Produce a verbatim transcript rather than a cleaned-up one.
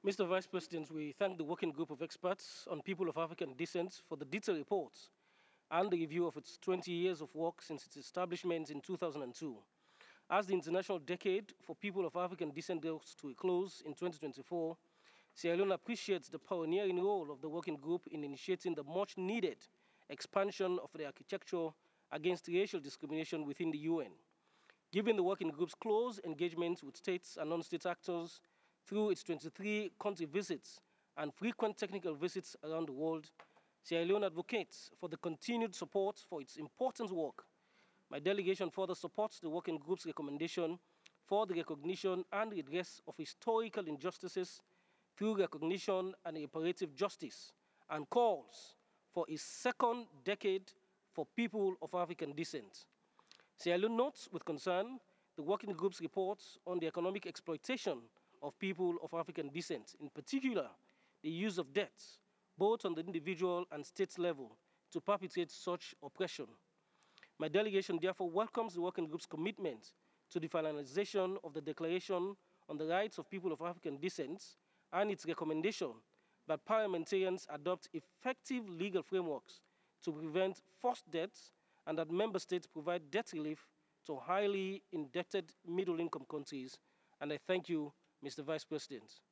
Mister Vice President, we thank the working group of experts on people of African descent for the detailed report and the review of its twenty years of work since its establishment in two thousand two. As the International Decade for People of African Descent draws to a close in twenty twenty-four, Sierra Leone appreciates the pioneering role of the working group in initiating the much-needed expansion of the architecture against racial discrimination within the U N. Given the working group's close engagement with states and non-state actors through its twenty-three country visits and frequent technical visits around the world, Sierra Leone advocates for the continued support for its important work. My delegation further supports the working group's recommendation for the recognition and redress of historical injustices through recognition and reparative justice and calls for a second decade for people of African descent. Sierra Leone notes with concern the working group's reports on the economic exploitation of people of African descent, in particular the use of debt, both on the individual and state level, to perpetrate such oppression. My delegation therefore welcomes the working group's commitment to the finalization of the Declaration on the Rights of People of African Descent and its recommendation that parliamentarians adopt effective legal frameworks to prevent forced debts and that member states provide debt relief to highly indebted middle-income countries. And I thank you, Mister Vice President.